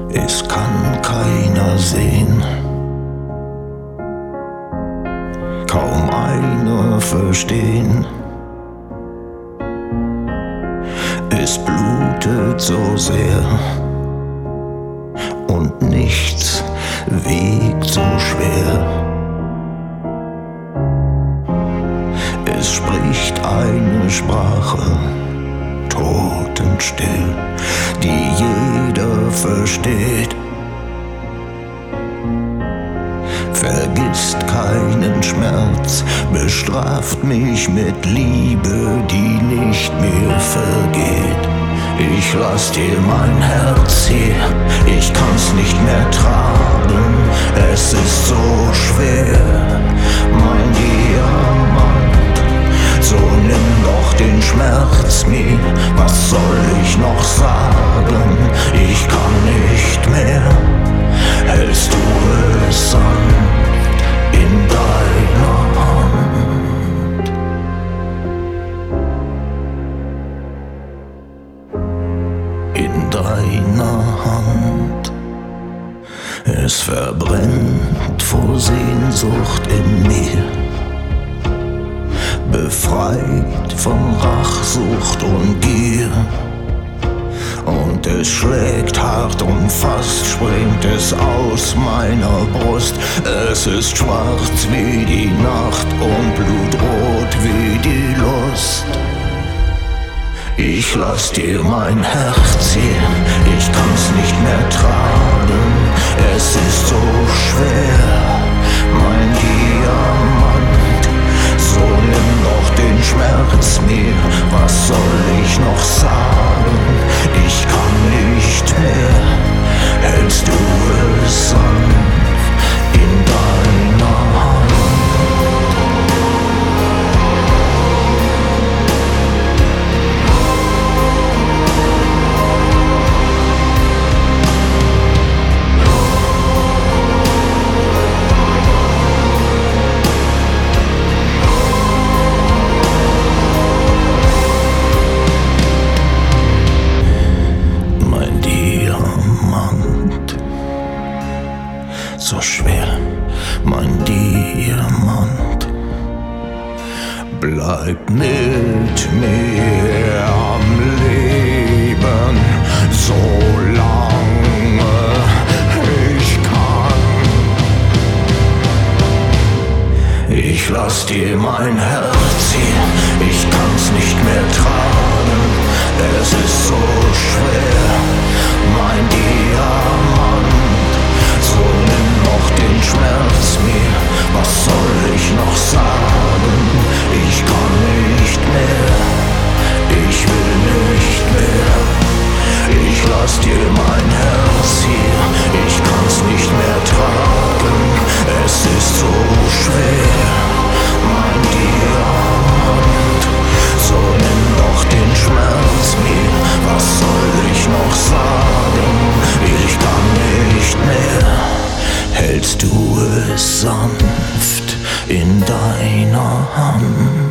Es kann keiner sehen, kaum einer verstehen. Es blutet so sehr und nichts wiegt so schwer. Es spricht eine Sprache, totenstill, die jeder versteht. Vergisst keinen Schmerz, bestraft mich mit Liebe, die nicht mehr vergeht. Ich lass dir mein Herz hier, ich kann's nicht mehr tragen, es ist so schwer, mein Diamant. So nimm doch den Schmerz mir, was soll ich noch sagen? Ich kann nicht mehr, hältst du es sanft in deiner Hand? In deiner Hand. Es verbrennt vor Sehnsucht in mir, befreit von Rachsucht und Gier. Und es schlägt hart und fast springt es aus meiner Brust. Es ist schwarz wie die Nacht und blutrot wie die Lust. Ich lass dir mein Herz hier, ich kann's nicht mehr tragen. Es ist so schwer, mein Diamant. So nimm doch den Schmerz mir, was soll ich noch sagen? Ich kann nicht mehr, hältst du es sanft in deiner Hand? So schwer, mein Diamant, bleib mit mir am Leben, solange ich kann. Ich lass dir mein Herz hier, ich kann's nicht mehr tragen, es ist so schwer, mein Diamant. So nimm noch den Schmerz mir, was soll ich noch sagen? Ich kann nicht mehr, ich will nicht mehr. Ich lass dir mein Herz hier, ich kann's nicht mehr tragen. Es ist so schwer, mein Diamant. So nimm doch den Schmerz mir, was soll ich noch sagen? Ich kann nicht mehr, hältst du es sanft in deiner Hand?